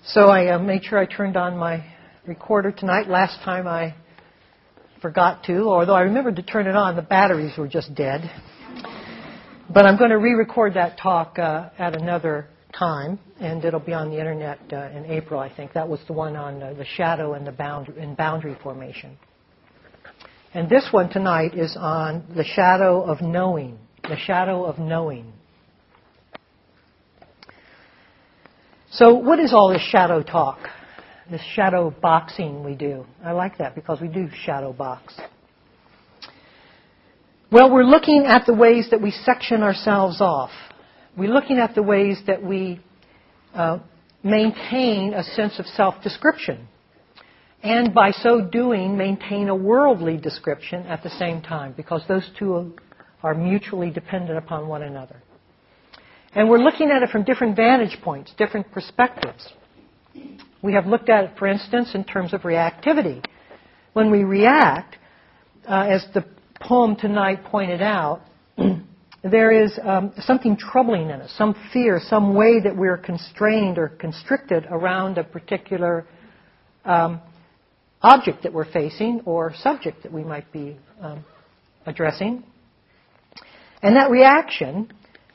So I made sure I turned on my recorder tonight. Last time I forgot to, although I remembered to turn it on, the batteries were just dead. But I'm going to re-record that talk at another time, and it'll be on the internet in April, I think. That was the one on the shadow and the boundary formation. And this one tonight is on the shadow of knowing. The shadow of knowing. So what is all this shadow talk? This shadow boxing we do? I like that because we do shadow box. Well, we're looking at the ways that we section ourselves off. We're looking at the ways that we maintain a sense of self-description. And by so doing, maintain a worldly description at the same time, because those two are mutually dependent upon one another. And we're looking at it from different vantage points, different perspectives. We have looked at it, for instance, in terms of reactivity. When we react, as the poem tonight pointed out, there is something troubling in us, some fear, some way that we're constrained or constricted around a particular object that we're facing or subject that we might be addressing. And that reaction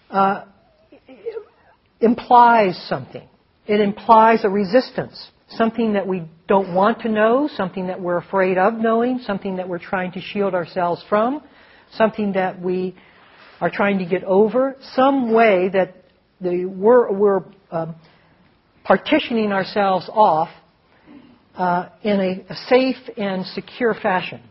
implies something. It implies a resistance, something that we don't want to know, something that we're afraid of knowing, something that we're trying to shield ourselves from, something that we are trying to get over, some way that we're partitioning ourselves off in a safe and secure fashion.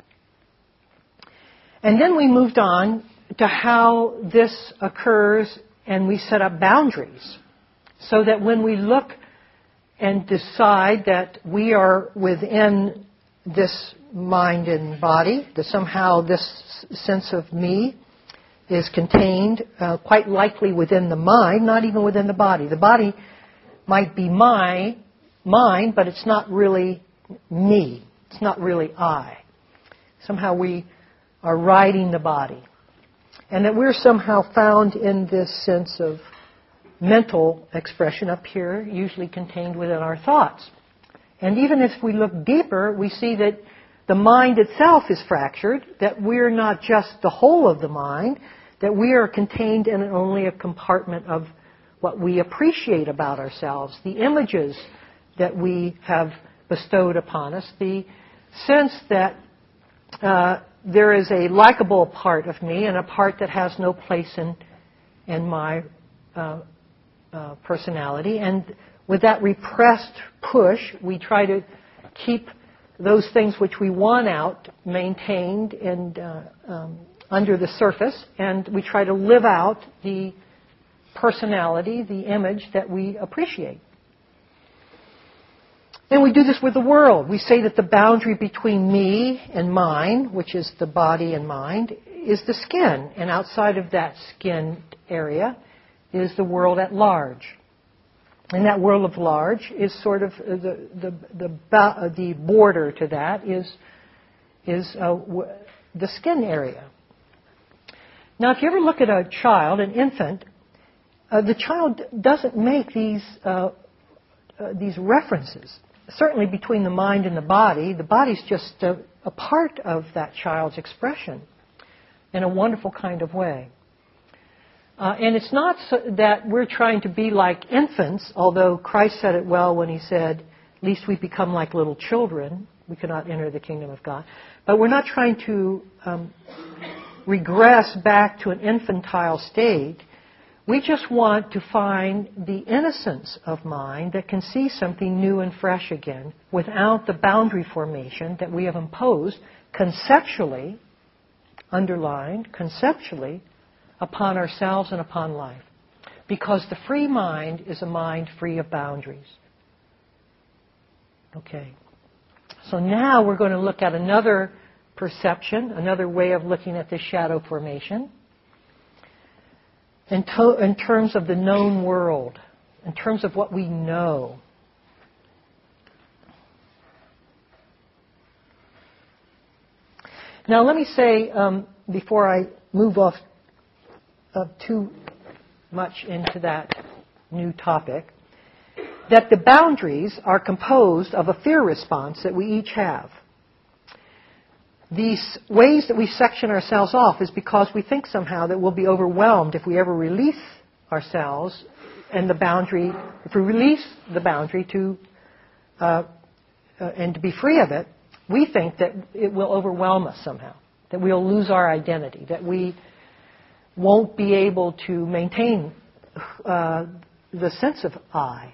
And then we moved on to how this occurs, and we set up boundaries so that when we look and decide that we are within this mind and body, that somehow this sense of me is contained quite likely within the mind, not even within the body. The body might be my mind, but it's not really me. It's not really I. Somehow we are riding the body. And that we're somehow found in this sense of mental expression up here, usually contained within our thoughts. And even if we look deeper, we see that the mind itself is fractured, that we're not just the whole of the mind, that we are contained in only a compartment of what we appreciate about ourselves, the images that we have bestowed upon us, the sense that there is a likable part of me and a part that has no place in my personality. And with that repressed push, we try to keep those things which we want out maintained and under the surface, and we try to live out the personality, the image that we appreciate. And we do this with the world. We say that the boundary between me and mine, which is the body and mind, is the skin. And outside of that skin area is the world at large. And that world at large is sort of the border to that is the skin area. Now, if you ever look at a child, an infant, the child doesn't make these references. Certainly between the mind and the body's just a part of that child's expression in a wonderful kind of way. And it's not so that we're trying to be like infants, although Christ said it well when he said, "Lest we become like little children, we cannot enter the kingdom of God." But we're not trying to regress back to an infantile state. We just want to find the innocence of mind that can see something new and fresh again without the boundary formation that we have imposed conceptually, underlined, conceptually, upon ourselves and upon life. Because the free mind is a mind free of boundaries. Okay. So now we're going to look at another perception, another way of looking at this shadow formation. In terms of the known world, in terms of what we know. Now let me say, before I move off too much into that new topic, that the boundaries are composed of a fear response that we each have. These ways that we section ourselves off is because we think somehow that we'll be overwhelmed if we ever release ourselves and the boundary, if we release the boundary and to be free of it, we think that it will overwhelm us somehow, that we'll lose our identity, that we won't be able to maintain the sense of I.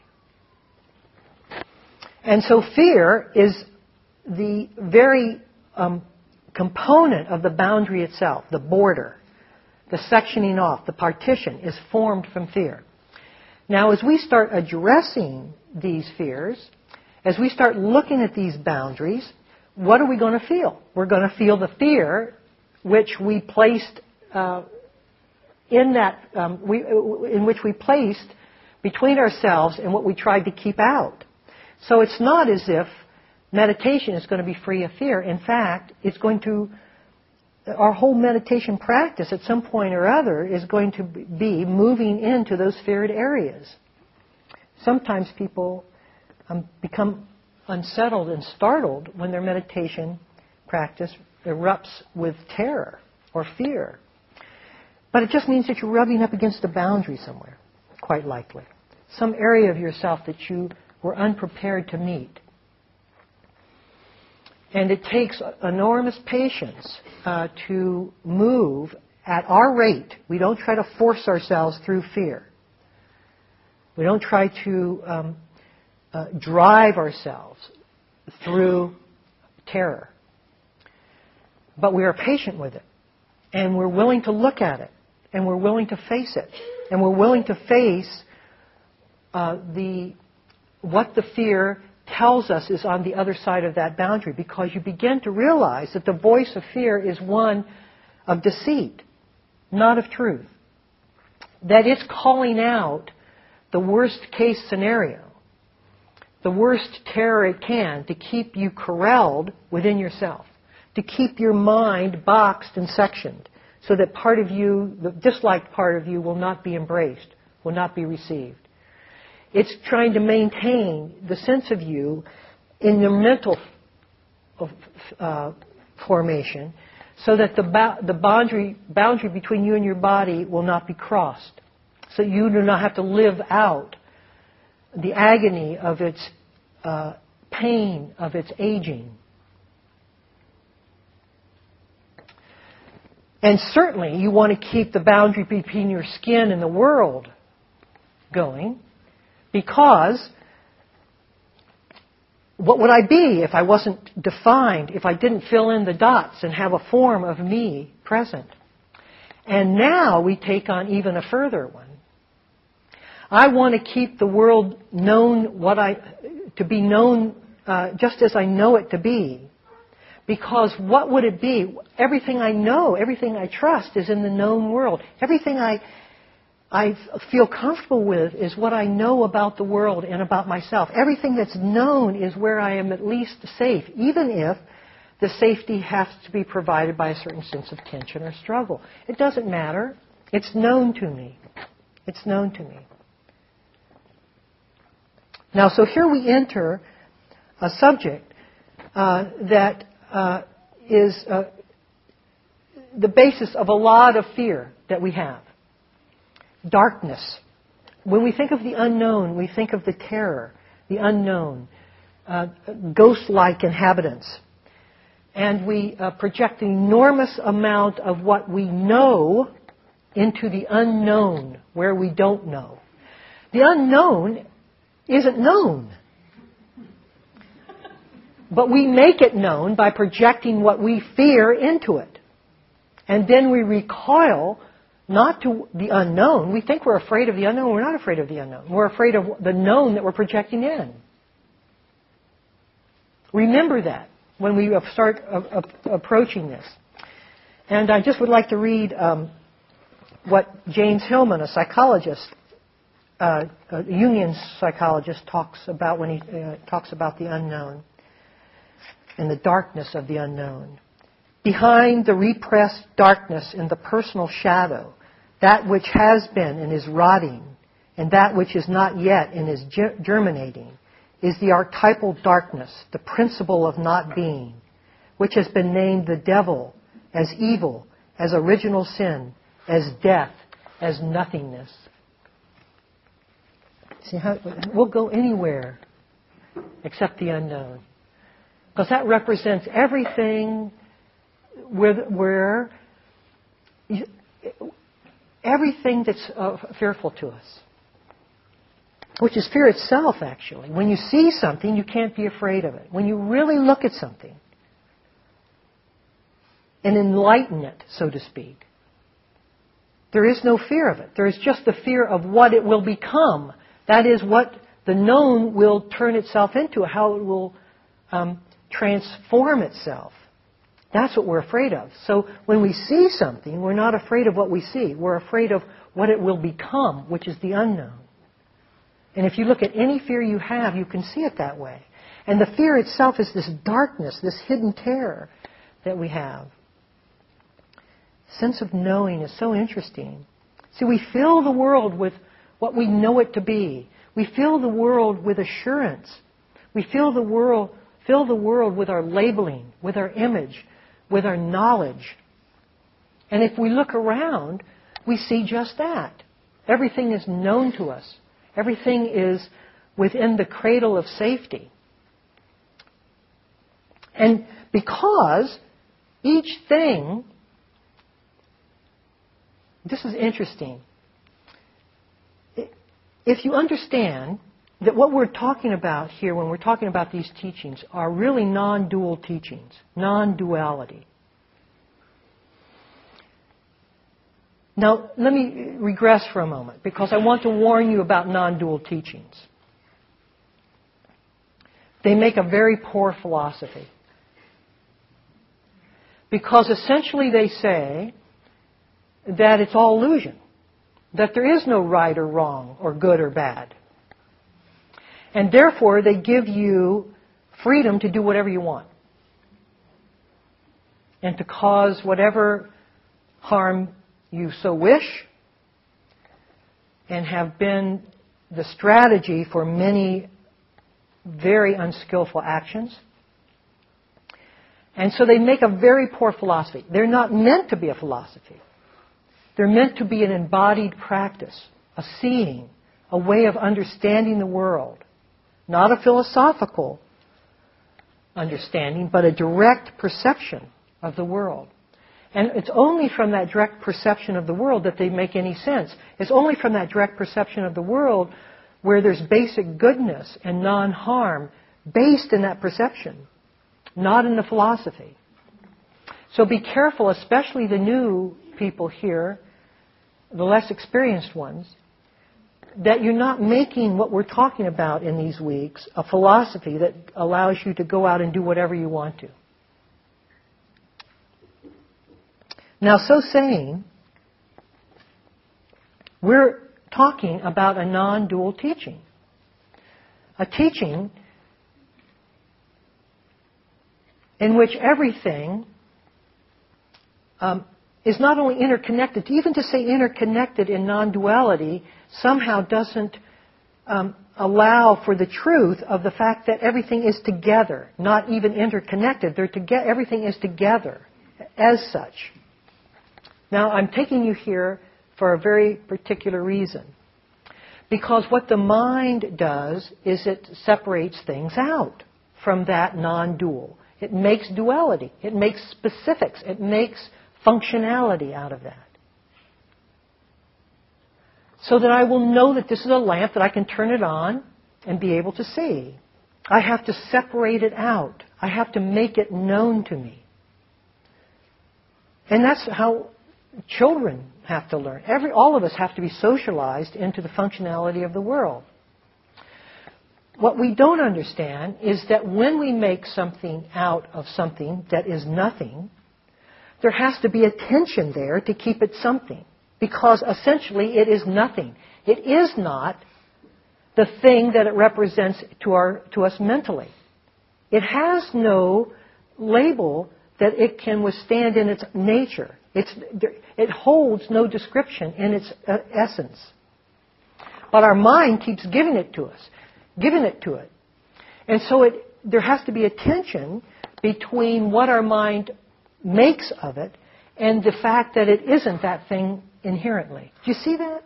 And so fear is the very component of the boundary itself, the border, the sectioning off, the partition is formed from fear. Now, as we start addressing these fears, as we start looking at these boundaries, what are we going to feel? We're going to feel the fear which we placed in which we placed between ourselves and what we tried to keep out. So it's not as if meditation is going to be free of fear. In fact, our whole meditation practice at some point or other is going to be moving into those feared areas. Sometimes people become unsettled and startled when their meditation practice erupts with terror or fear. But it just means that you're rubbing up against a boundary somewhere, quite likely. Some area of yourself that you were unprepared to meet. And it takes enormous patience to move at our rate. We don't try to force ourselves through fear. We don't try to drive ourselves through terror. But we are patient with it. And we're willing to look at it. And we're willing to face it. And we're willing to face what the fear tells us is on the other side of that boundary, because you begin to realize that the voice of fear is one of deceit, not of truth. That it's calling out the worst case scenario, the worst terror it can to keep you corralled within yourself, to keep your mind boxed and sectioned, so that part of you, the disliked part of you, will not be embraced, will not be received. It's trying to maintain the sense of you in your mental formation so that the boundary between you and your body will not be crossed. So you do not have to live out the agony of its pain, of its aging. And certainly you want to keep the boundary between your skin and the world going. Because what would I be if I wasn't defined, if I didn't fill in the dots and have a form of me present? And now we take on even a further one. I want to keep the world known to be known just as I know it to be. Because what would it be? Everything I know, everything I trust is in the known world. Everything I feel comfortable with is what I know about the world and about myself. Everything that's known is where I am at least safe, even if the safety has to be provided by a certain sense of tension or struggle. It doesn't matter. It's known to me. It's known to me. Now, so here we enter a subject that is the basis of a lot of fear that we have. Darkness. When we think of the unknown, we think of the terror, the unknown, ghost-like inhabitants. And we project an enormous amount of what we know into the unknown, where we don't know. The unknown isn't known. But we make it known by projecting what we fear into it. And then we recoil not to the unknown. We think we're afraid of the unknown. We're not afraid of the unknown. We're afraid of the known that we're projecting in. Remember that when we start approaching this. And I just would like to read what James Hillman, a psychologist, a Jungian psychologist, talks about when he talks about the unknown and the darkness of the unknown. Behind the repressed darkness in the personal shadow, that which has been and is rotting, and that which is not yet and is germinating, is the archetypal darkness, the principle of not being, which has been named the devil, as evil, as original sin, as death, as nothingness. See how we'll go anywhere except the unknown, because that represents everything where everything that's fearful to us, which is fear itself, actually. When you see something, you can't be afraid of it. When you really look at something and enlighten it, so to speak, there is no fear of it. There is just the fear of what it will become. That is what the known will turn itself into, how it will transform itself. That's what we're afraid of. So when we see something, we're not afraid of what we see. We're afraid of what it will become, which is the unknown. And if you look at any fear you have, you can see it that way. And the fear itself is this darkness, this hidden terror that we have. Sense of knowing is so interesting. See, we fill the world with what we know it to be. We fill the world with assurance. We fill the world with our labeling, with our image, with our knowledge. And if we look around, we see just that. Everything is known to us. Everything is within the cradle of safety. And because each thing, this is interesting. If you understand that what we're talking about here when we're talking about these teachings are really non-dual teachings, non-duality. Now, let me regress for a moment, because I want to warn you about non-dual teachings. They make a very poor philosophy. Because essentially they say that it's all illusion, that there is no right or wrong or good or bad. And therefore they give you freedom to do whatever you want and to cause whatever harm you so wish, and have been the strategy for many very unskillful actions. And so they make a very poor philosophy. They're not meant to be a philosophy. They're meant to be an embodied practice, a seeing, a way of understanding the world. Not a philosophical understanding, but a direct perception of the world. And it's only from that direct perception of the world that they make any sense. It's only from that direct perception of the world where there's basic goodness and non-harm based in that perception, not in the philosophy. So be careful, especially the new people here, the less experienced ones, that you're not making what we're talking about in these weeks a philosophy that allows you to go out and do whatever you want to. Now, so saying, we're talking about a non-dual teaching. A teaching in which everything is not only interconnected, even to say interconnected in non-duality somehow doesn't allow for the truth of the fact that everything is together, not even interconnected. Everything is together as such. Now, I'm taking you here for a very particular reason. Because what the mind does is it separates things out from that non-dual. It makes duality. It makes specifics. It makes functionality out of that. So that I will know that this is a lamp, that I can turn it on and be able to see. I have to separate it out. I have to make it known to me. And that's how children have to learn. All of us have to be socialized into the functionality of the world. What we don't understand is that when we make something out of something that is nothing, there has to be a tension there to keep it something. Because essentially it is nothing. It is not the thing that it represents to us mentally. It has no label that it can withstand in its nature. It holds no description in its essence. but our mind keeps giving it to us, giving it to it. And so there has to be a tension between what our mind makes of it and the fact that it isn't that thing inherently. Do you see that?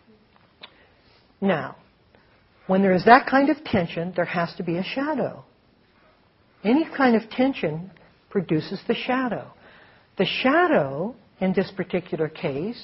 Now, when there is that kind of tension, there has to be a shadow. Any kind of tension produces the shadow. The shadow, in this particular case,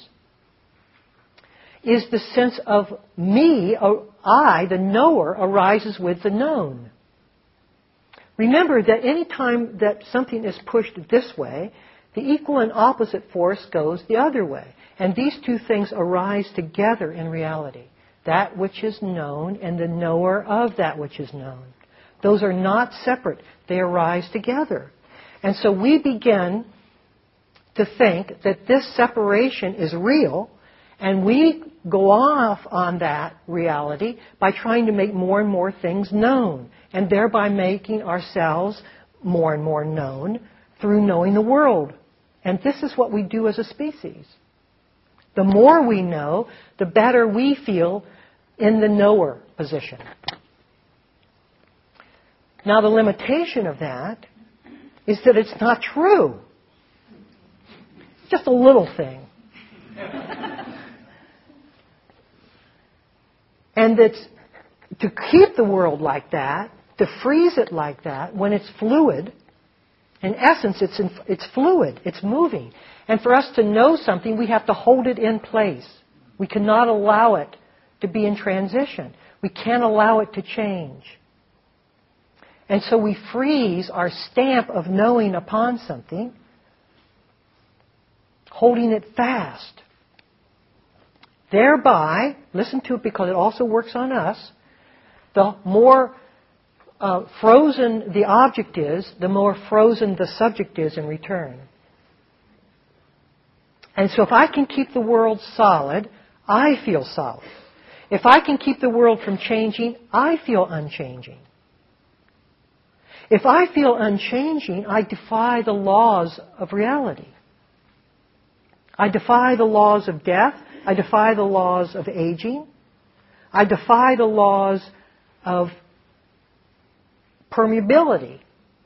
is the sense of me, I, the knower, arises with the known. Remember that any time that something is pushed this way, the equal and opposite force goes the other way. And these two things arise together in reality. That which is known and the knower of that which is known. Those are not separate. They arise together. And so we begin to think that this separation is real, and we go off on that reality by trying to make more and more things known, and thereby making ourselves more and more known through knowing the world. And this is what we do as a species. The more we know, the better we feel in the knower position. Now, the limitation of that is that it's not true. Just a little thing. And that's to keep the world like that, to freeze it like that, when it's fluid, in essence, it's fluid, it's moving. And for us to know something, we have to hold it in place. We cannot allow it to be in transition. We can't allow it to change. And so we freeze our stamp of knowing upon something, holding it fast. Thereby, listen to it because it also works on us, the more frozen the object is, the more frozen the subject is in return. And so if I can keep the world solid, I feel solid. If I can keep the world from changing, I feel unchanging. If I feel unchanging, I defy the laws of reality. I defy the laws of death. I defy the laws of aging. I defy the laws of permeability.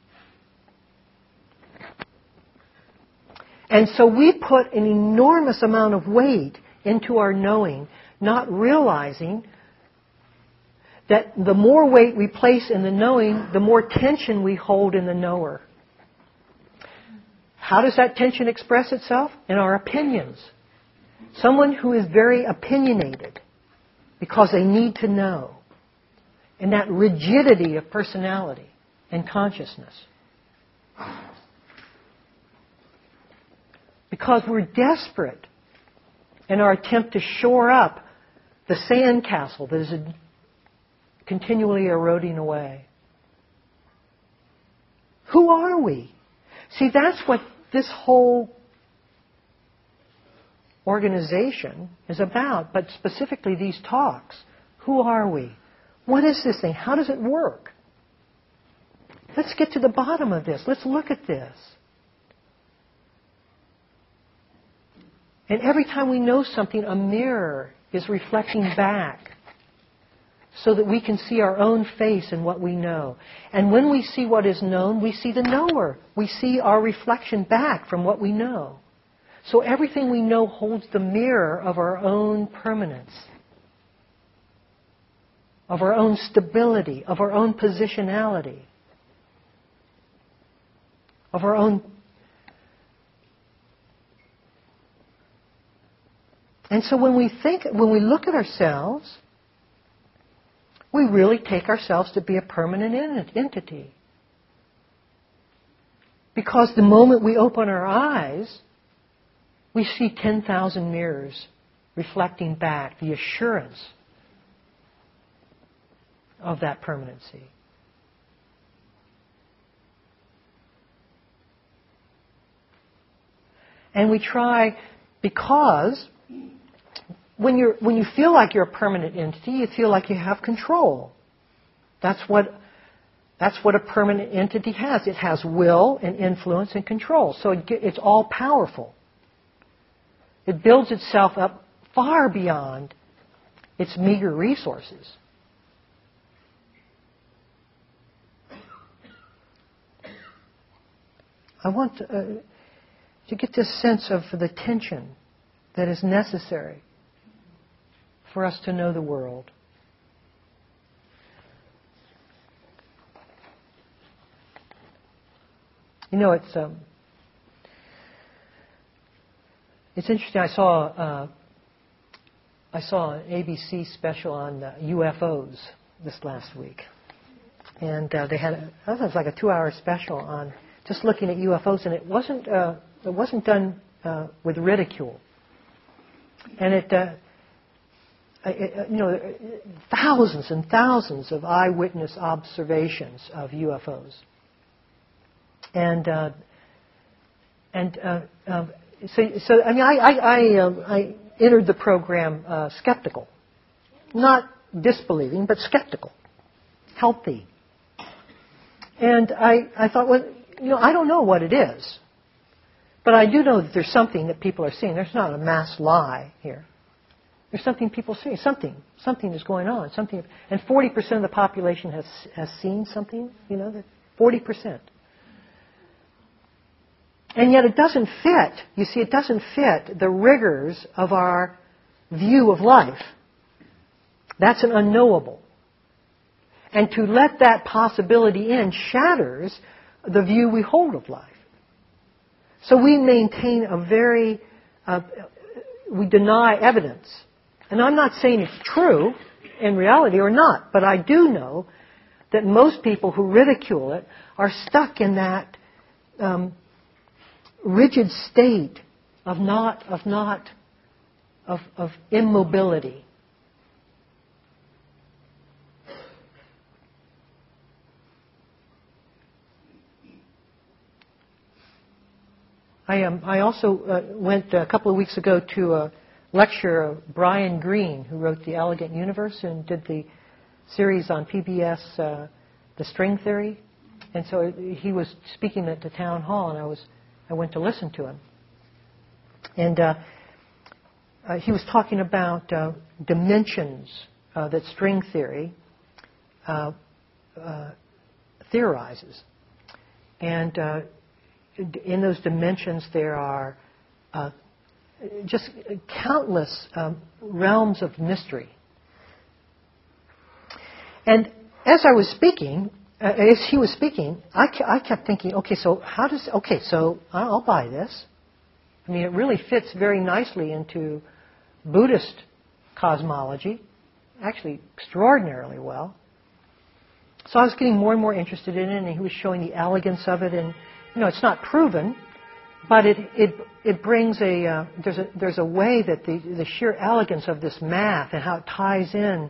And so we put an enormous amount of weight into our knowing, not realizing that the more weight we place in the knowing, the more tension we hold in the knower. How does that tension express itself? In our opinions. Someone who is very opinionated because they need to know. And that rigidity of personality and consciousness. Because we're desperate in our attempt to shore up the sandcastle that is continually eroding away. Who are we? See, that's what this whole organization is about, but specifically these talks. Who are we? What is this thing? How does it work? Let's get to the bottom of this. Let's look at this. And every time we know something, a mirror is reflecting back so that we can see our own face in what we know. And when we see what is known, we see the knower. We see our reflection back from what we know. So everything we know holds the mirror of our own permanence, of our own stability, of our own positionality, of our own. And so when we look at ourselves, we really take ourselves to be a permanent entity. Because the moment we open our eyes, we see 10,000 mirrors reflecting back the assurance of that permanency. And we try, because when you feel like you're a permanent entity, you feel like you have control. That's what a permanent entity has. It has will and influence and control. So it's all powerful. It builds itself up far beyond its meager resources. I want to get this sense of the tension that is necessary for us to know the world. You know, it's interesting. I saw an ABC special on UFOs this last week, and they had I thought it was like a 2-hour special on just looking at UFOs, and it wasn't done with ridicule, and thousands and thousands of eyewitness observations of UFOs. So I mean, I entered the program skeptical, not disbelieving, but skeptical, healthy. And I thought, well, I don't know what it is, but I do know that there's something that people are seeing. There's not a mass lie here. There's something people see. Something is going on. Something, and 40% of the population has seen something. That 40%. And yet it doesn't fit. You see, it doesn't fit the rigors of our view of life. That's an unknowable. And to let that possibility in shatters the view we hold of life. So we maintain we deny evidence. And I'm not saying it's true in reality or not, but I do know that most people who ridicule it are stuck in that rigid state of immobility. I also went a couple of weeks ago to a lecture of Brian Greene, who wrote The Elegant Universe and did the series on PBS, The String Theory. And so he was speaking at the town hall, and I went to listen to him. And he was talking about dimensions that string theory theorizes. And in those dimensions there are just countless realms of mystery. And as he was speaking, I kept thinking, so I'll buy this. I mean, it really fits very nicely into Buddhist cosmology, actually extraordinarily well. So I was getting more and more interested in it, and he was showing the elegance of it, and it's not proven, but it brings there's a way that the sheer elegance of this math and how it ties in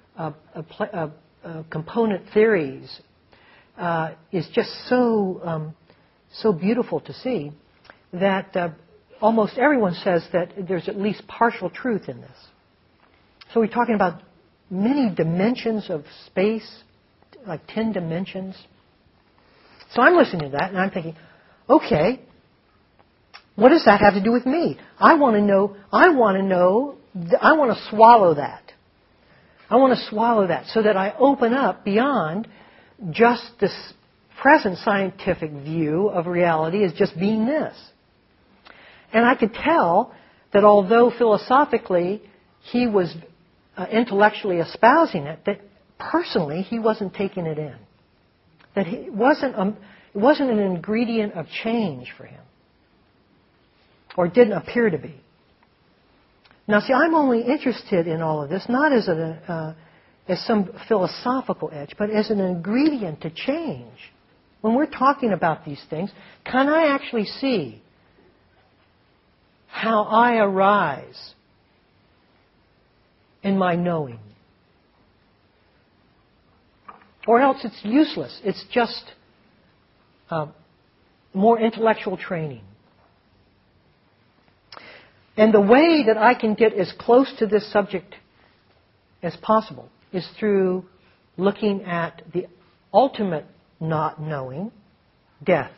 component theories is just so beautiful to see that almost everyone says that there's at least partial truth in this. So we're talking about many dimensions of space, like 10 dimensions. So I'm listening to that and I'm thinking, okay, what does that have to do with me? I want to swallow that. I want to swallow that so that I open up beyond just this present scientific view of reality as just being this. And I could tell that although philosophically he was intellectually espousing it, that personally he wasn't taking it in. That it wasn't an ingredient of change for him. Or didn't appear to be. Now see, I'm only interested in all of this, not as some philosophical edge, but as an ingredient to change. When we're talking about these things, can I actually see how I arise in my knowing? Or else it's useless. It's just more intellectual training. And the way that I can get as close to this subject as possible is through looking at the ultimate not knowing, death.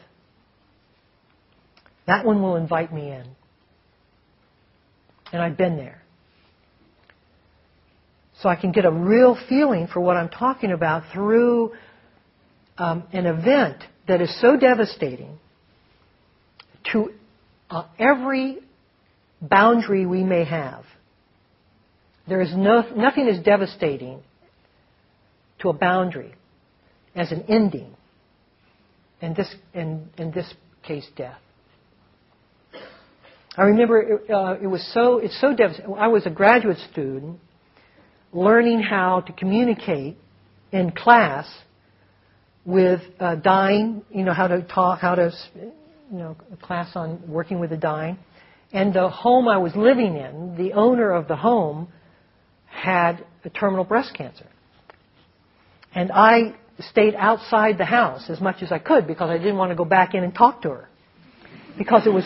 That one will invite me in. And I've been there. So I can get a real feeling for what I'm talking about through an event that is so devastating to every boundary we may have. There is nothing as devastating to a boundary as an ending. In this case, death. I remember it's so devastating. I was a graduate student learning how to communicate in class with dying, how to talk, class on working with the dying. And the home I was living in, the owner of the home had a terminal breast cancer. And I stayed outside the house as much as I could because I didn't want to go back in and talk to her. Because it was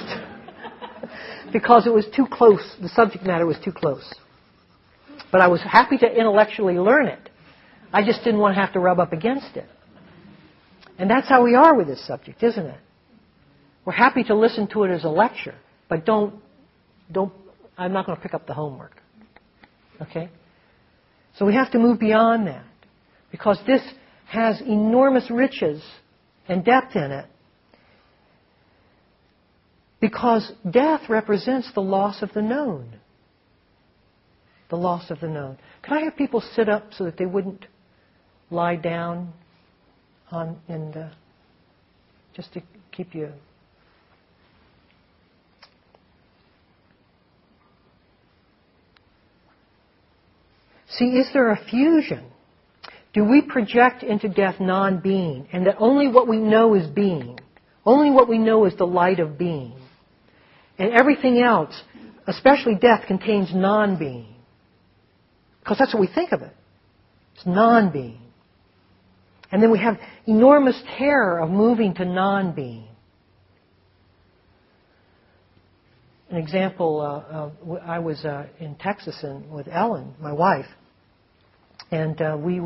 too close, the subject matter was too close. But I was happy to intellectually learn it. I just didn't want to have to rub up against it. And that's how we are with this subject, isn't it? We're happy to listen to it as a lecture, but I'm not going to pick up the homework. Okay? So we have to move beyond that, because this has enormous riches and depth in it. Because death represents the loss of the known. The loss of the known. Can I have people sit up so that they wouldn't lie down just to keep you... See, is there a fusion? Do we project into death non-being, and that only what we know is being? Only what we know is the light of being. And everything else, especially death, contains non-being. Because that's what we think of it. It's non-being. And then we have enormous terror of moving to non-being. An example, I was in Texas with Ellen, my wife, and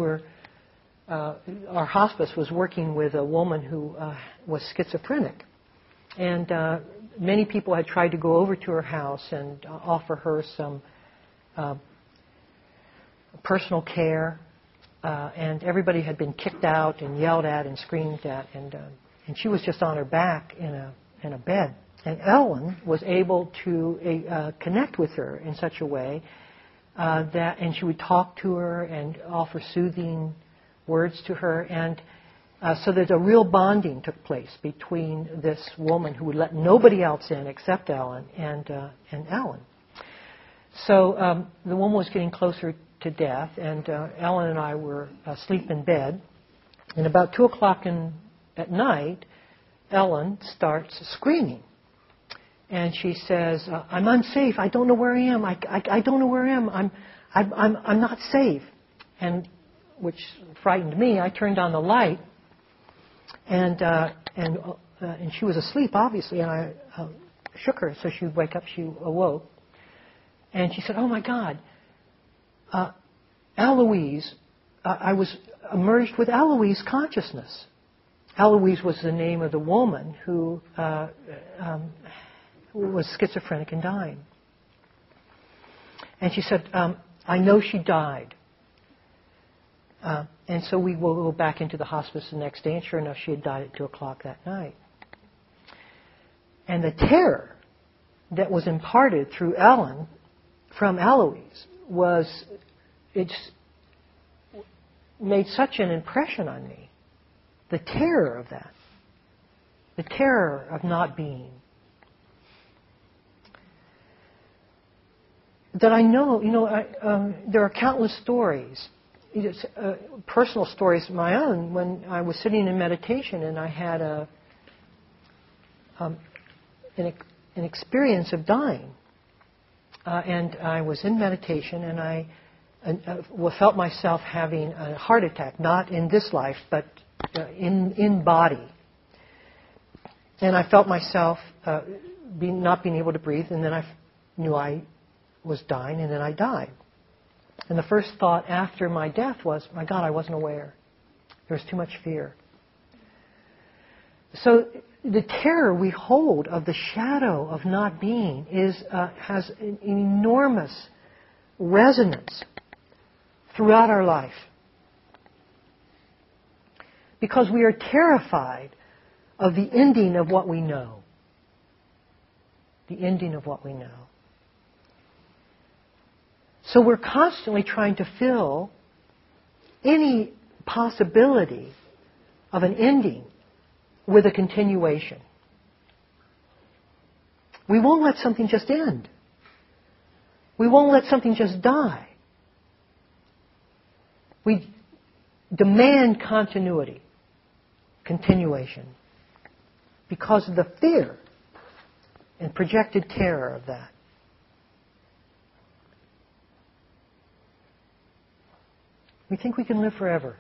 our hospice was working with a woman who was schizophrenic. And many people had tried to go over to her house and offer her some personal care. And everybody had been kicked out and yelled at and screamed at. And she was just on her back in a bed. And Ellen was able to connect with her in such a way and she would talk to her and offer soothing words to her. And so there's a real bonding took place between this woman who would let nobody else in except Ellen and Ellen. So the woman was getting closer to death, and Ellen and I were asleep in bed. And about 2 o'clock at night, Ellen starts screaming. And she says, "I'm unsafe. I don't know where I am. I don't know where I am. I'm not safe." And which frightened me. I turned on the light, and she was asleep, obviously. And I shook her so she would wake up. She awoke, and she said, "Oh my God, Eloise!" I was merged with Eloise consciousness. Eloise was the name of the woman who was schizophrenic and dying. And she said, "I know she died." And so we will go back into the hospice the next day, and sure enough, she had died at 2 o'clock that night. And the terror that was imparted through Ellen from Eloise it's made such an impression on me. The terror of that. The terror of not being. That I know, there are countless stories, personal stories of my own, when I was sitting in meditation and I had an experience of dying. And I was in meditation and I felt myself having a heart attack, not in this life, but in body. And I felt myself not being able to breathe, and then I knew I was dying, and then I died. And the first thought after my death was, my God, I wasn't aware. There was too much fear. So the terror we hold of the shadow of not being has an enormous resonance throughout our life. Because we are terrified of the ending of what we know. The ending of what we know. So we're constantly trying to fill any possibility of an ending with a continuation. We won't let something just end. We won't let something just die. We demand continuity, continuation, because of the fear and projected terror of that. We think we can live forever.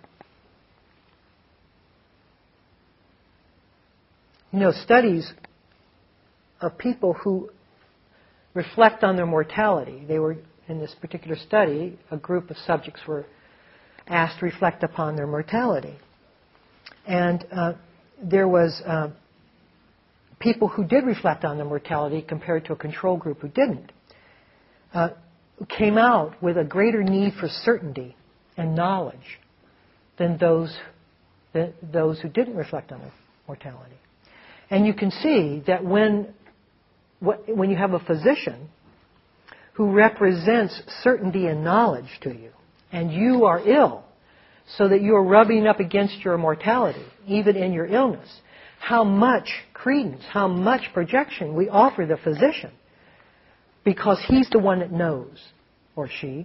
You know, studies of people who reflect on their mortality. They were, in this particular study, a group of subjects were asked to reflect upon their mortality. And there was people who did reflect on their mortality compared to a control group who didn't, came out with a greater need for certainty and knowledge than those who didn't reflect on their mortality. And you can see that when you have a physician who represents certainty and knowledge to you, and you are ill, so that you are rubbing up against your mortality, even in your illness, how much credence, how much projection we offer the physician, because he's the one that knows, or she.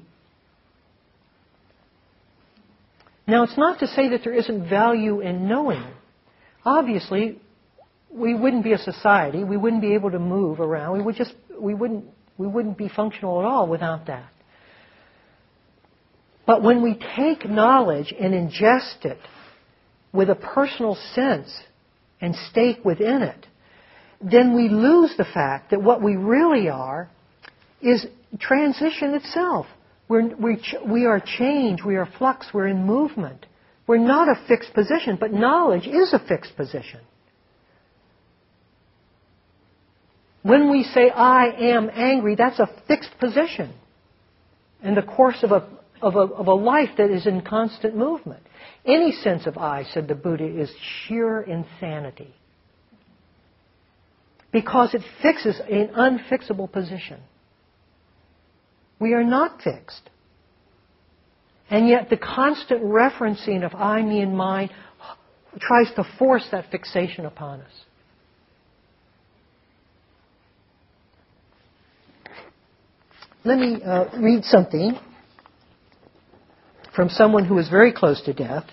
Now, it's not to say that there isn't value in knowing. Obviously, we wouldn't be a society. We wouldn't be able to move around. We wouldn't be functional at all without that. But when we take knowledge and ingest it with a personal sense and stake within it, then we lose the fact that what we really are is transition itself. We are change, we are flux, we're in movement. We're not a fixed position, but knowledge is a fixed position. When we say, I am angry, that's a fixed position in the course of a life that is in constant movement. Any sense of I, said the Buddha, is sheer insanity. Because it fixes an unfixable position. We are not fixed. And yet the constant referencing of I, me, and mine tries to force that fixation upon us. Let me read something from someone who was very close to death.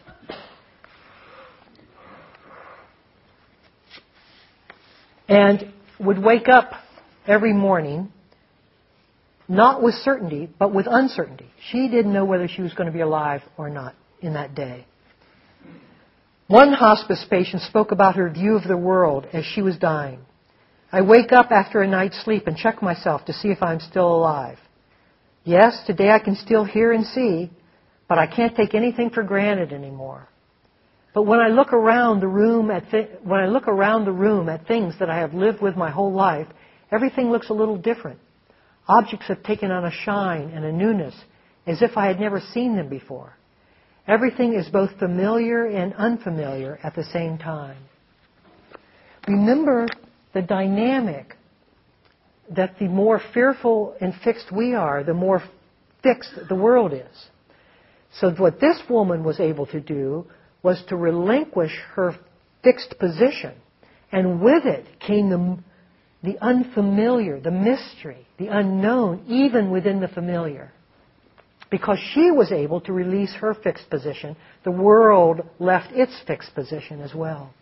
And would wake up every morning, not with certainty, but with uncertainty. She didn't know whether she was going to be alive or not in that day. One hospice patient spoke about her view of the world as she was dying. I wake up after a night's sleep and check myself to see if I'm still alive. Yes, today I can still hear and see, but I can't take anything for granted anymore. But when I look around the room at things that I have lived with my whole life, everything looks a little different. Objects have taken on a shine and a newness, as if I had never seen them before. Everything is both familiar and unfamiliar at the same time. Remember the dynamic that the more fearful and fixed we are, the more fixed the world is. So what this woman was able to do was to relinquish her fixed position. And with it came the unfamiliar, the mystery, the unknown, even within the familiar. Because she was able to release her fixed position, the world left its fixed position as well.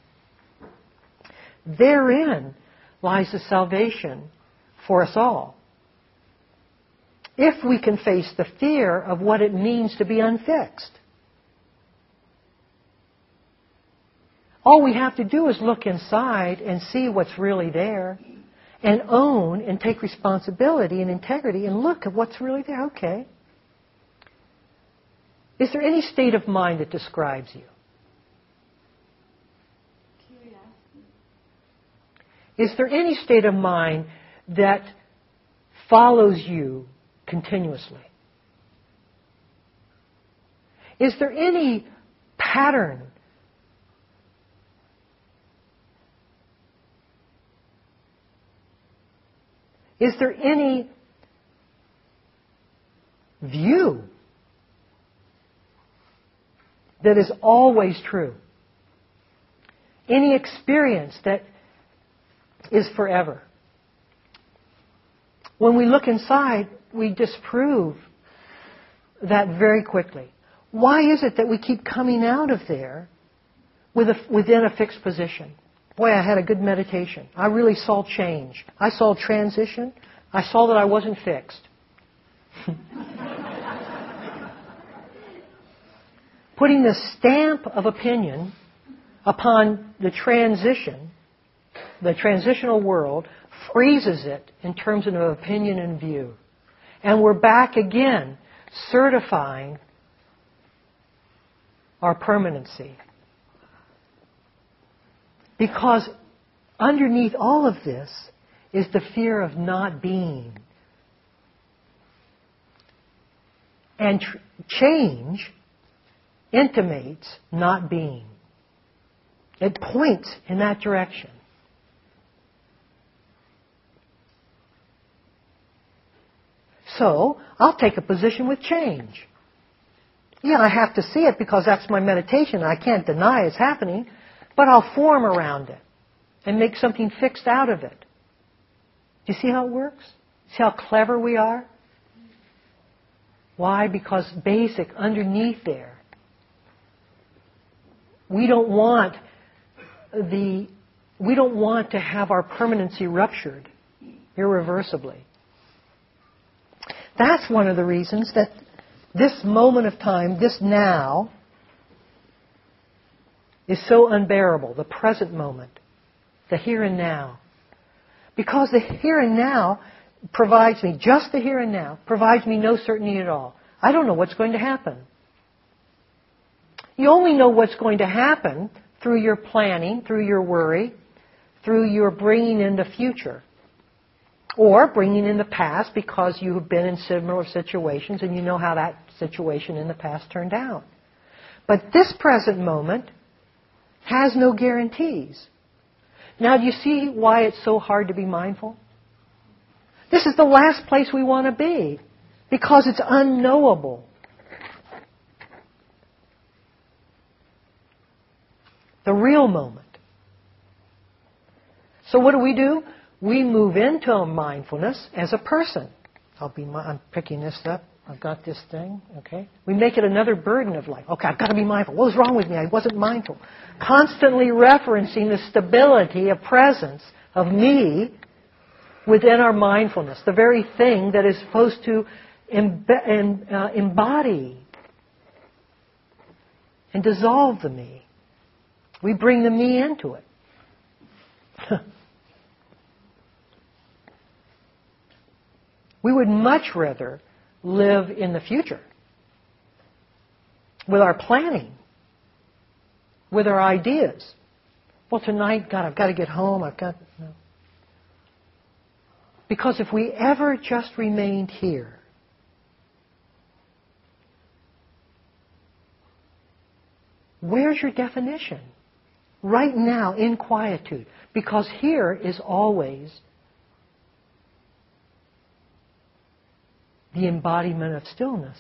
Therein lies the salvation for us all. If we can face the fear of what it means to be unfixed. All we have to do is look inside and see what's really there, and own and take responsibility and integrity and look at what's really there. Okay. Is there any state of mind that describes you? Curiosity. Is there any state of mind that follows you continuously? Is there any pattern? Is there any view that is always true? Any experience that is forever? When we look inside, we disprove that very quickly. Why is it that we keep coming out of there within a fixed position? Boy, I had a good meditation. I really saw change. I saw transition. I saw that I wasn't fixed. Putting the stamp of opinion upon the transition, the transitional world, freezes it in terms of opinion and view. And we're back again, certifying our permanency. Because underneath all of this is the fear of not being. And change intimates not being. It points in that direction. So, I'll take a position with change. Yeah, I have to see it because that's my meditation. I can't deny it's happening. But I'll form around it and make something fixed out of it. Do you see how it works? See how clever we are? Why? Because basic, underneath there, we don't want to have our permanency ruptured irreversibly. That's one of the reasons that this moment of time, this now, is so unbearable, the present moment, the here and now. Because the here and now provides me, just the here and now, provides me no certainty at all. I don't know what's going to happen. You only know what's going to happen through your planning, through your worry, through your bringing in the future. Or bringing in the past because you have been in similar situations and you know how that situation in the past turned out. But this present moment has no guarantees. Now, do you see why it's so hard to be mindful? This is the last place we want to be because it's unknowable. The real moment. So what do? We move into mindfulness as a person. I'm picking this up. I've got this thing, okay? We make it another burden of life. Okay, I've got to be mindful. What was wrong with me? I wasn't mindful. Constantly referencing the stability of presence of me within our mindfulness, the very thing that is supposed to embody and dissolve the me. We bring the me into it. We would much rather live in the future with our planning, with our ideas. Well, tonight, God, I've got to get home. No. Because if we ever just remained here, where's your definition? Right now, in quietude. Because here is always the embodiment of stillness.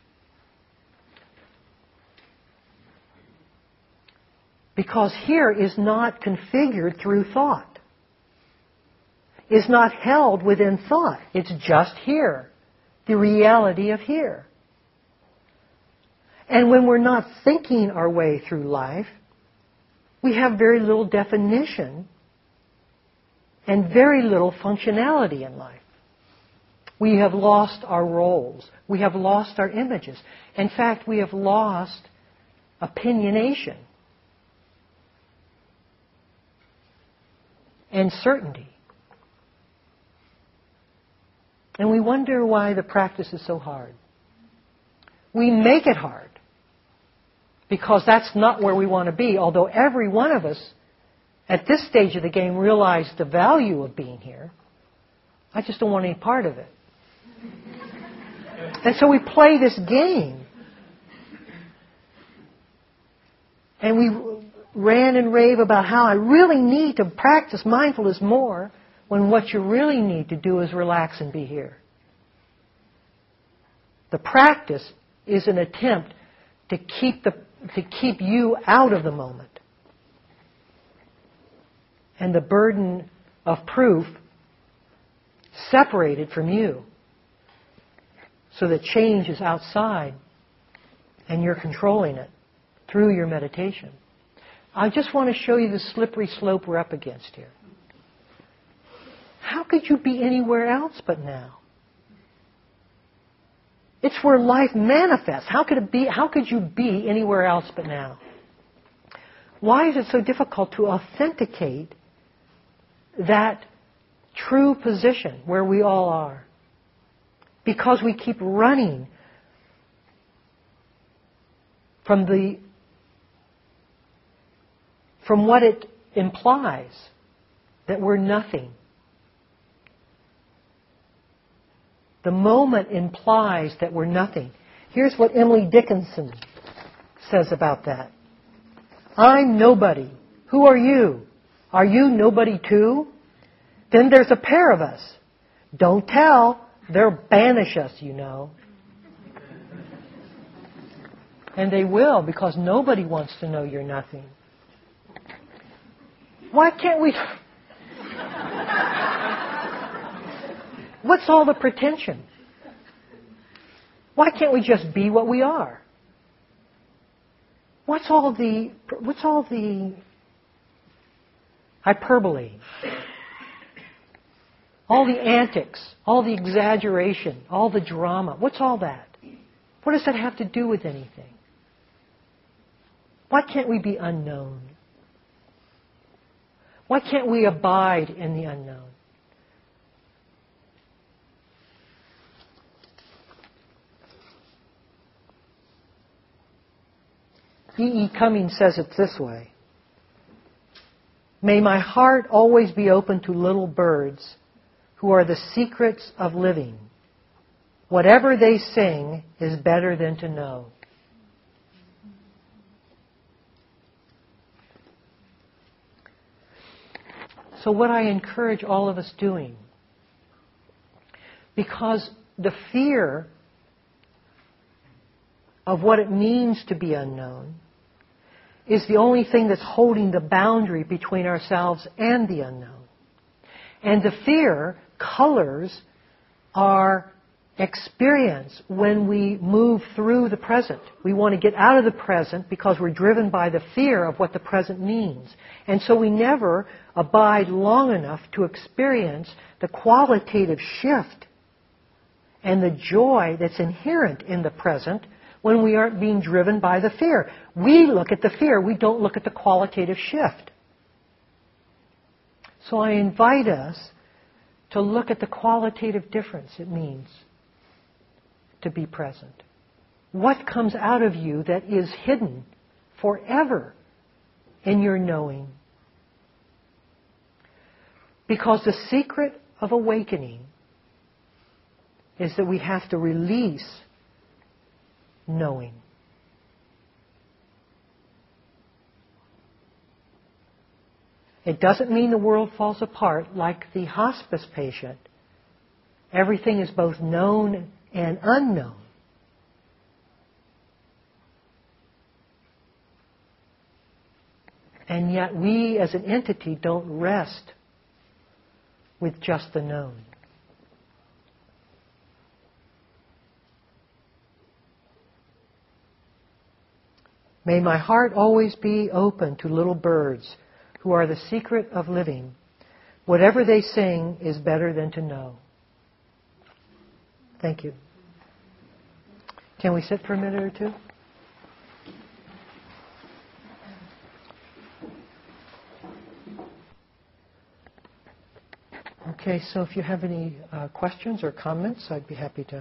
Because here is not configured through thought. Is not held within thought. It's just here. The reality of here. And when we're not thinking our way through life, we have very little definition and very little functionality in life. We have lost our roles. We have lost our images. In fact, we have lost opinionation and certainty. And we wonder why the practice is so hard. We make it hard because that's not where we want to be, although every one of us at this stage of the game realize the value of being here. I just don't want any part of it. And so we play this game. And we ran and rave about how I really need to practice mindfulness more, when what you really need to do is relax and be here. The practice is an attempt to keep you out of the moment. And the burden of proof separated from you, so that change is outside and you're controlling it through your meditation. I just want to show you the slippery slope we're up against here. How could you be anywhere else but now? It's where life manifests. How could you be anywhere else but now? Why is it so difficult to authenticate that true position where we all are? Because we keep running from what it implies, that we're nothing. The moment implies that we're nothing. Here's what Emily Dickinson says about that. I'm nobody. Who are you? Are you nobody too? Then there's a pair of us. Don't tell. They'll banish us, you know. And they will, because nobody wants to know you're nothing. Why can't we... What's all the pretension? Why can't we just be what we are? What's all the hyperbole? All the antics, all the exaggeration, all the drama. What's all that? What does that have to do with anything? Why can't we be unknown? Why can't we abide in the unknown? E.E. Cummings says it this way. May my heart always be open to little birds who are the secrets of living. Whatever they sing is better than to know. So what I encourage all of us doing, because the fear of what it means to be unknown is the only thing that's holding the boundary between ourselves and the unknown. And the fear colors our experience when we move through the present. We want to get out of the present because we're driven by the fear of what the present means. And so we never abide long enough to experience the qualitative shift and the joy that's inherent in the present when we aren't being driven by the fear. We look at the fear, we don't look at the qualitative shift. So I invite us to look at the qualitative difference it means to be present. What comes out of you that is hidden forever in your knowing? Because the secret of awakening is that we have to release knowing. It doesn't mean the world falls apart like the hospice patient. Everything is both known and unknown. And yet we as an entity don't rest with just the known. May my heart always be open to little birds who are the secret of living. Whatever they sing is better than to know. Thank you. Can we sit for a minute or two? Okay, so if you have any questions or comments, I'd be happy to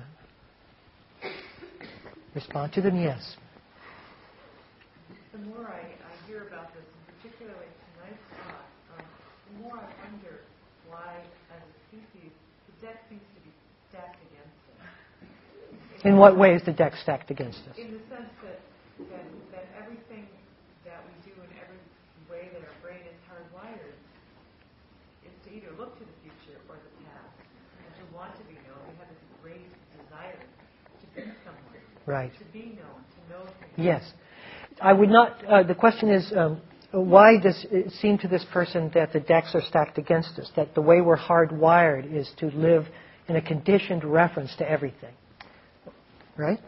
respond to them. Yes. The more I hear about this, and particularly tonight's talk, the more I wonder why, as a species, the deck seems to be stacked against us. In what way is the deck stacked against us? In the sense that everything that we way that our brain is hardwired is to either look to the future or the past, and to want to be known. We have this great desire to be someone, Right. to be known, to know things. Yes. I would not, the question is, why does it seem to this person that the decks are stacked against us, that the way we're hardwired is to live in a conditioned reference to everything? Right?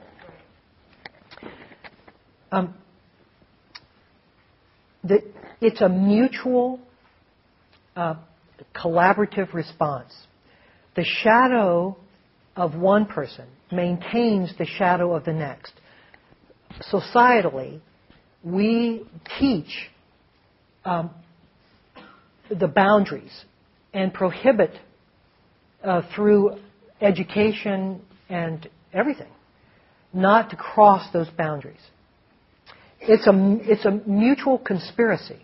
It's a mutual, collaborative response. The shadow of one person maintains the shadow of the next. Societally, we teach the boundaries and prohibit through education and everything not to cross those boundaries. It's a mutual conspiracy.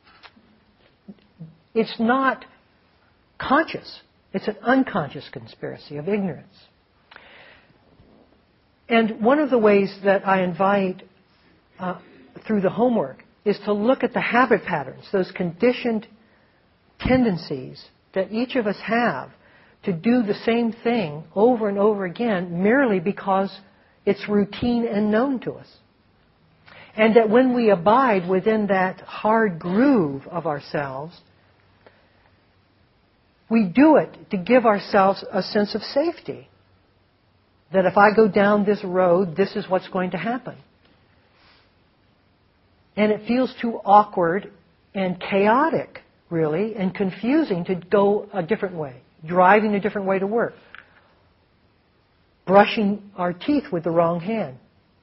It's not conscious. It's an unconscious conspiracy of ignorance. And one of the ways that I invite through the homework is to look at the habit patterns, those conditioned tendencies that each of us have to do the same thing over and over again merely because it's routine and known to us. And that when we abide within that hard groove of ourselves, we do it to give ourselves a sense of safety. That if I go down this road, this is what's going to happen. And it feels too awkward and chaotic, really, and confusing to go a different way. Driving a different way to work. Brushing our teeth with the wrong hand.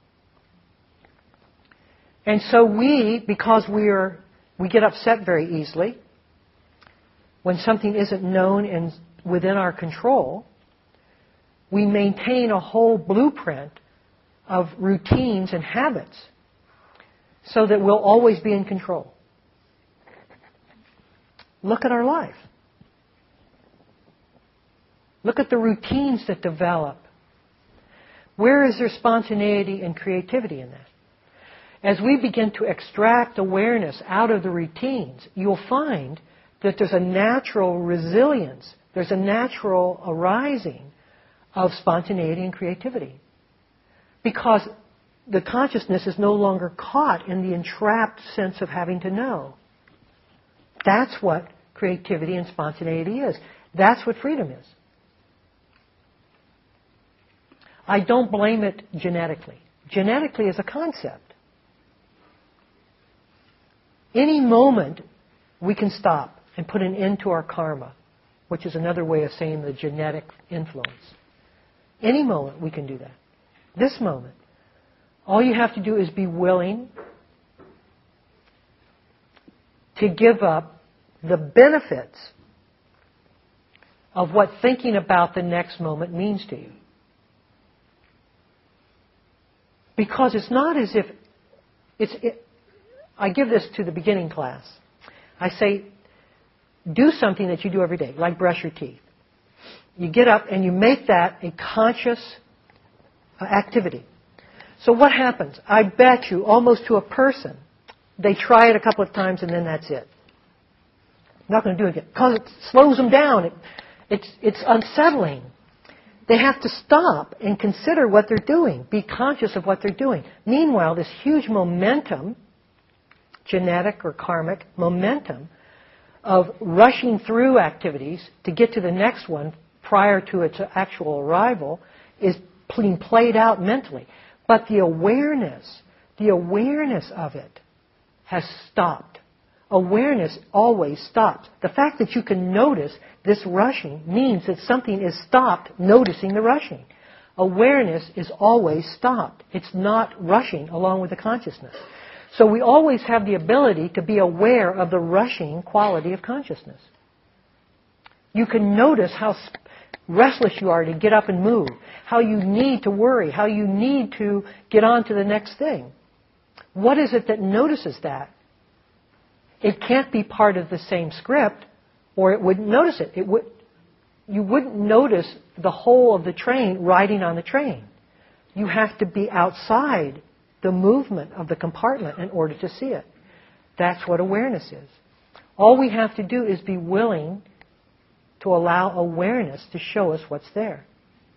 And so because we get upset very easily, when something isn't known and within our control, we maintain a whole blueprint of routines and habits so that we'll always be in control. Look at our life. Look at the routines that develop. Where is there spontaneity and creativity in that? As we begin to extract awareness out of the routines, you'll find that there's a natural resilience, there's a natural arising of spontaneity and creativity. Because the consciousness is no longer caught in the entrapped sense of having to know. That's what creativity and spontaneity is. That's what freedom is. I don't blame it genetically. Genetically is a concept. Any moment we can stop and put an end to our karma, which is another way of saying the genetic influence. Any moment we can do that. This moment. All you have to do is be willing to give up the benefits of what thinking about the next moment means to you. Because it's not as if I give this to the beginning class. I say, do something that you do every day, like brush your teeth. You get up and you make that a conscious activity. So what happens? I bet you, almost to a person, they try it a couple of times and then that's it. Not going to do it again. Because it slows them down. It's unsettling. They have to stop and consider what they're doing. Be conscious of what they're doing. Meanwhile, this huge momentum, genetic or karmic momentum, of rushing through activities to get to the next one prior to its actual arrival is being played out mentally. But the awareness of it has stopped. Awareness always stops. The fact that you can notice this rushing means that something is stopped noticing the rushing. Awareness is always stopped. It's not rushing along with the consciousness. So we always have the ability to be aware of the rushing quality of consciousness. You can notice how restless you are to get up and move, how you need to worry, how you need to get on to the next thing. What is it that notices that? It can't be part of the same script, or it wouldn't notice it. You wouldn't notice the whole of the train riding on the train. You have to be outside the movement of the compartment in order to see it. That's what awareness is. All we have to do is be willing to allow awareness to show us what's there.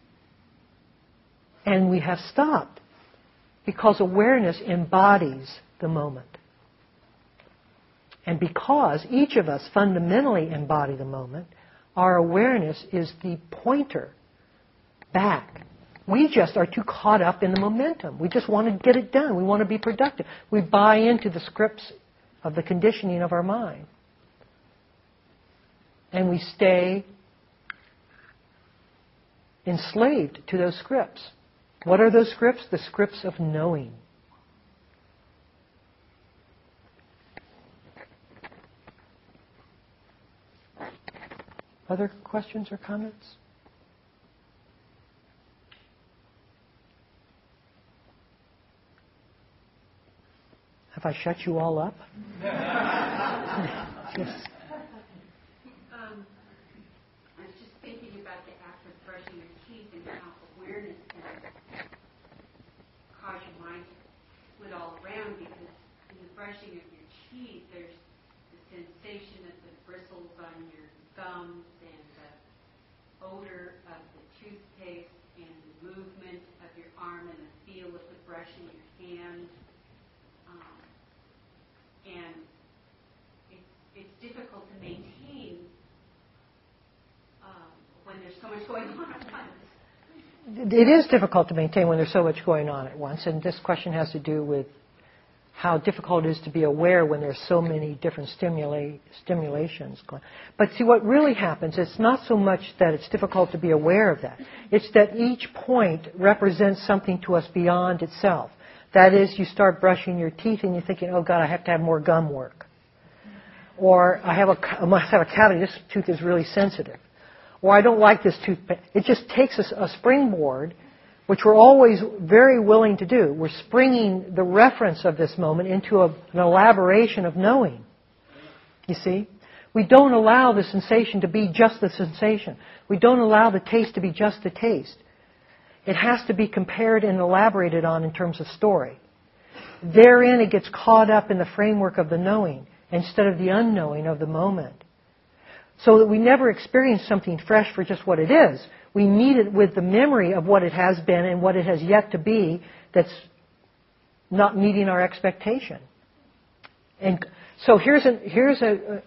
And we have stopped because awareness embodies the moment. And because each of us fundamentally embody the moment, our awareness is the pointer back. We just are too caught up in the momentum. We just want to get it done. We want to be productive. We buy into the scripts of the conditioning of our mind. And we stay enslaved to those scripts. What are those scripts? The scripts of knowing. Other questions or comments? Have I shut you all up? Yes. I was just thinking about the act of brushing your teeth and how awareness can cause your mind to split all around, because in the brushing of your teeth, there's the sensation of the bristles on your gums and the odor of the toothpaste and the movement of your arm and the feel of the brush in your hand. And it's difficult to maintain when there's so much going on at once. It is difficult to maintain when there's so much going on at once, and this question has to do with how difficult it is to be aware when there's so many different stimulations going. But see, what really happens, it's not so much that it's difficult to be aware of that. It's that each point represents something to us beyond itself. That is, you start brushing your teeth and you're thinking, oh God, I have to have more gum work. Or I must have a cavity, this tooth is really sensitive. Or I don't like this toothpaste. It just takes us a springboard, which we're always very willing to do. We're springing the reference of this moment into an elaboration of knowing. You see? We don't allow the sensation to be just the sensation. We don't allow the taste to be just the taste. It has to be compared and elaborated on in terms of story. Therein it gets caught up in the framework of the knowing instead of the unknowing of the moment. So that we never experience something fresh for just what it is. We meet it with the memory of what it has been and what it has yet to be that's not meeting our expectation. And so here's an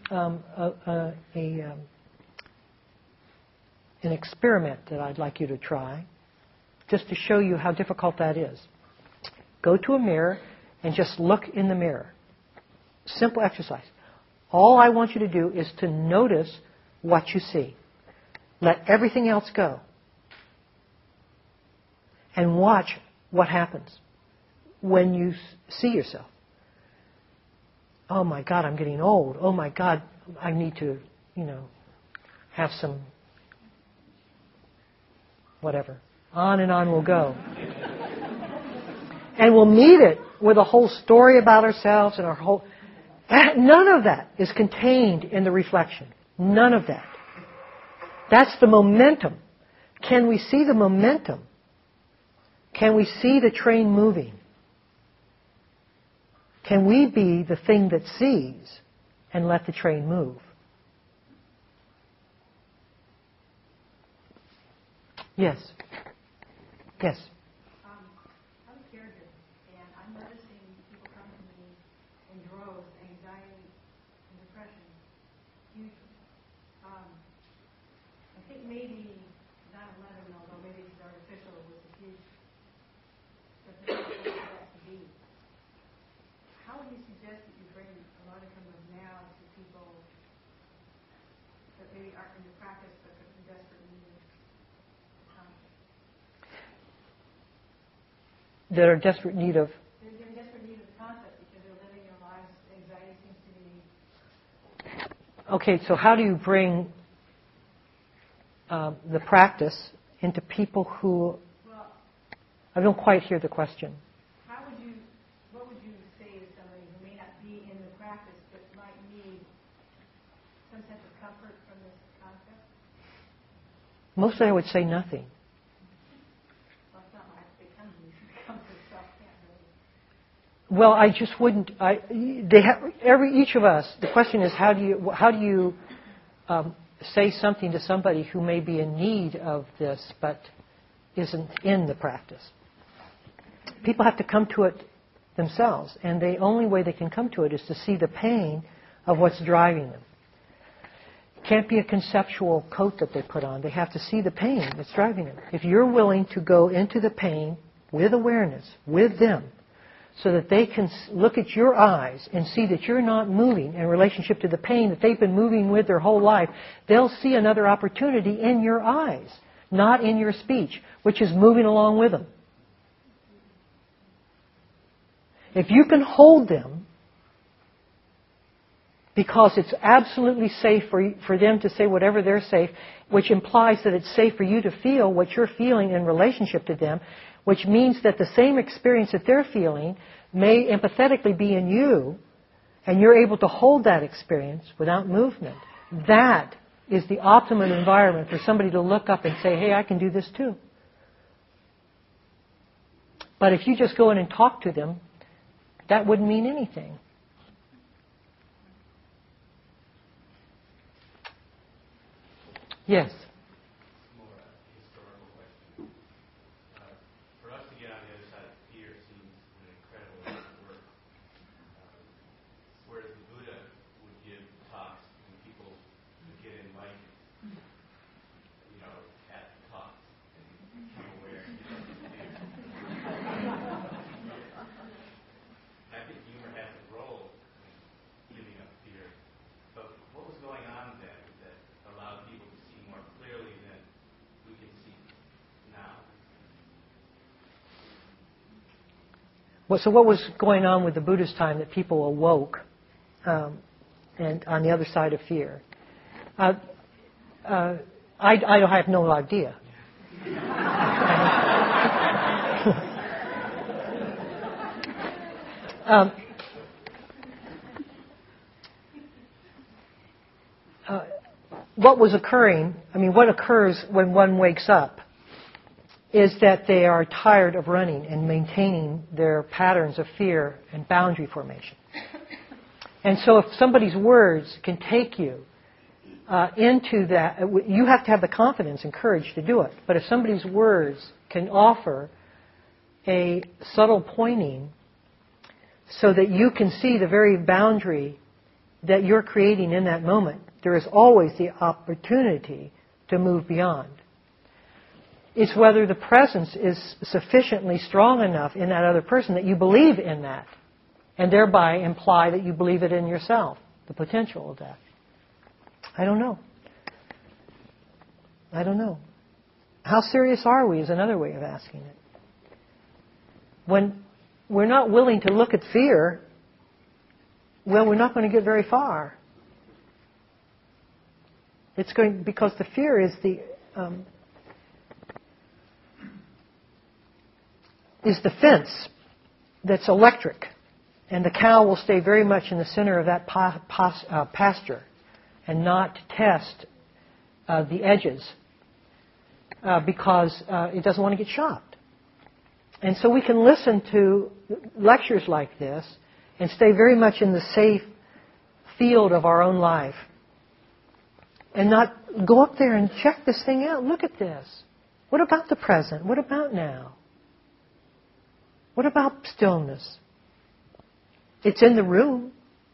experiment that I'd like you to try, just to show you how difficult that is. Go to a mirror and just look in the mirror. Simple exercise. All I want you to do is to notice what you see. Let everything else go. And watch what happens when you see yourself. Oh my God, I'm getting old. Oh my God, I need to, have some whatever. On and on we'll go. And we'll meet it with a whole story about ourselves and our whole... None of that is contained in the reflection. None of that. That's the momentum. Can we see the momentum? Can we see the train moving? Can we be the thing that sees and let the train move? Yes. Yes. I'm a caregiver, and I'm noticing people come to me in droves, anxiety and depression, hugely. I think maybe 9/11, although maybe it's artificial, was a huge, but the has to be. How would you suggest that you bring a lot of them now to people that maybe aren't in the practice but are in desperate need of contact? That are desperate need of... They're in desperate need of the concept because they're living their lives. Anxiety seems to be... Okay, so how do you bring the practice into people who... Well, I don't quite hear the question. what would you say to somebody who may not be in the practice but might need some sense of comfort from this concept? Mostly I would say nothing. Well, I just wouldn't. Each of us. The question is, how do you say something to somebody who may be in need of this but isn't in the practice? People have to come to it themselves, and the only way they can come to it is to see the pain of what's driving them. It can't be a conceptual coat that they put on. They have to see the pain that's driving them. If you're willing to go into the pain with awareness, with them, so that they can look at your eyes and see that you're not moving in relationship to the pain that they've been moving with their whole life, they'll see another opportunity in your eyes, not in your speech, which is moving along with them. If you can hold them, because it's absolutely safe for them to say whatever they're safe, which implies that it's safe for you to feel what you're feeling in relationship to them, which means that the same experience that they're feeling may empathetically be in you, and you're able to hold that experience without movement. That is the optimum environment for somebody to look up and say, hey, I can do this too. But if you just go in and talk to them, that wouldn't mean anything. Yes? More historical question. For us to get on the other side of fear seems an incredible amount of work. Whereas the Buddha would give talks and people would get enlightened, at the talks and become aware and get into fear. I think humor has a role in giving up fear. But what was going on then that allowed people to see more clearly than we can see now? So what was going on with the Buddha's time that people awoke and on the other side of fear? I have no idea. What was occurring, what occurs when one wakes up is that they are tired of running and maintaining their patterns of fear and boundary formation. And so if somebody's words can take you into that, you have to have the confidence and courage to do it. But if somebody's words can offer a subtle pointing so that you can see the very boundary that you're creating in that moment, there is always the opportunity to move beyond. It's whether the presence is sufficiently strong enough in that other person that you believe in that, and thereby imply that you believe it in yourself, the potential of that. I don't know. How serious are we is another way of asking it. When we're not willing to look at fear, well, we're not going to get very far. Because the fear is the fence that's electric, and the cow will stay very much in the center of that pasture and not test the edges because it doesn't want to get shocked. And so we can listen to lectures like this and stay very much in the safe field of our own life and not go up there and check this thing out. Look at this. What about the present? What about now? What about stillness? It's in the room.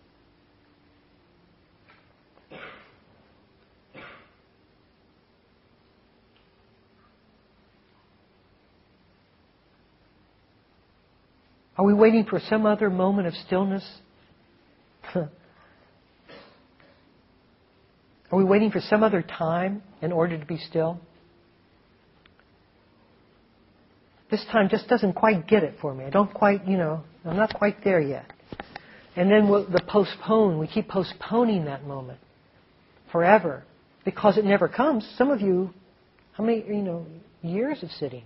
Are we waiting for some other moment of stillness? Are we waiting for some other time in order to be still? This time just doesn't quite get it for me. I don't quite, I'm not quite there yet. And then we keep postponing that moment forever because it never comes. Some of you, how many, years of sitting?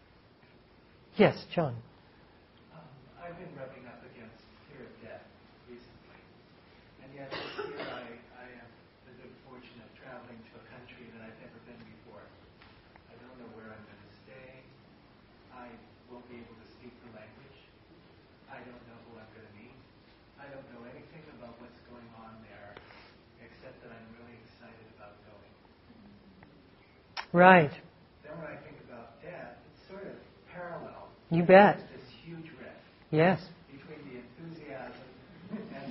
Yes, John. I've been rubbing up against fear of death Right. Then when I think about death, it's sort of parallel. You bet. There's this huge rift Yes. between the enthusiasm and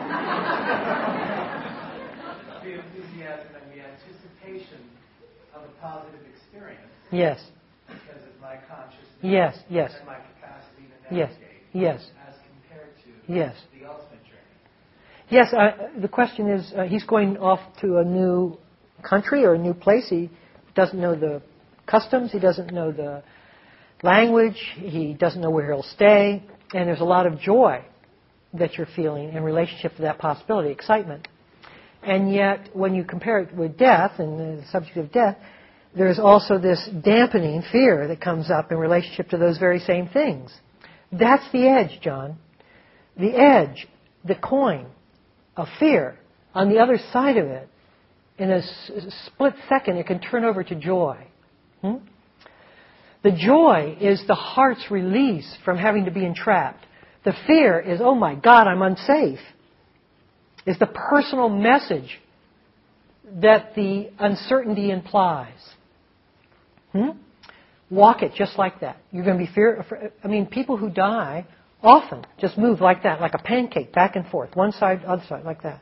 the anticipation of a positive experience. Yes. Because of my consciousness. Yes. Yes. And my capacity to Yes. navigate. Yes. As compared to Yes. the ultimate journey. Yes. The question is, he's going off to a new country or a new place. He doesn't know the customs. He doesn't know the language. He doesn't know where he'll stay. And there's a lot of joy that you're feeling in relationship to that possibility, excitement. And yet, when you compare it with death and the subject of death, there's also this dampening fear that comes up in relationship to those very same things. That's the edge, John. The edge, the coin of fear. On the other side of it, in a split second, it can turn over to joy. The joy is the heart's release from having to be entrapped. The fear is, oh my God, I'm unsafe. Is the personal message that the uncertainty implies. Walk it just like that. You're going to be people who die often just move like that, like a pancake, back and forth, one side, other side, like that.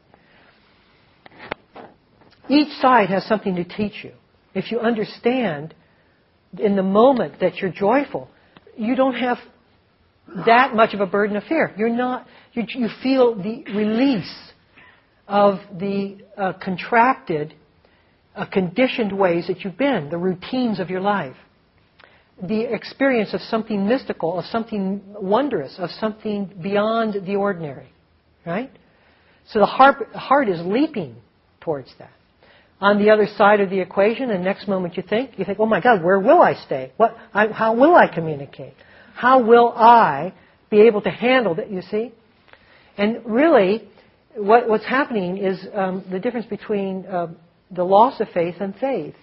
Each side has something to teach you. If you understand in the moment that you're joyful, you don't have that much of a burden of fear. You feel the release of the contracted, conditioned ways that you've been, the routines of your life. The experience of something mystical, of something wondrous, of something beyond the ordinary. Right? So the heart is leaping towards that. On the other side of the equation, the next moment you think, oh my God, where will I stay? How will I communicate? How will I be able to handle that, you see? And really, what's happening is the difference between the loss of faith and faith.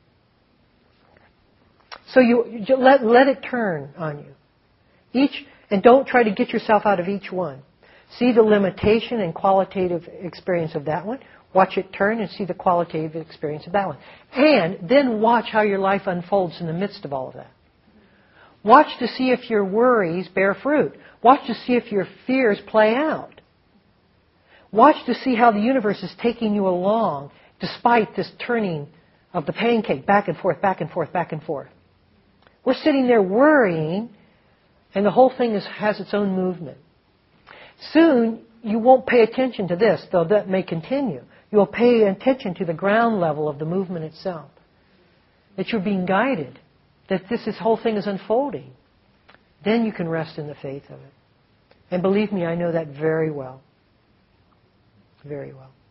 So you let it turn on you. And don't try to get yourself out of each one. See the limitation and qualitative experience of that one. Watch it turn and see the qualitative experience of that one. And then watch how your life unfolds in the midst of all of that. Watch to see if your worries bear fruit. Watch to see if your fears play out. Watch to see how the universe is taking you along despite this turning of the pancake back and forth, back and forth, back and forth. We're sitting there worrying, and the whole thing has its own movement. Soon, you won't pay attention to this, though that may continue. You'll pay attention to the ground level of the movement itself. That you're being guided. That this whole thing is unfolding. Then you can rest in the faith of it. And believe me, I know that very well. Very well.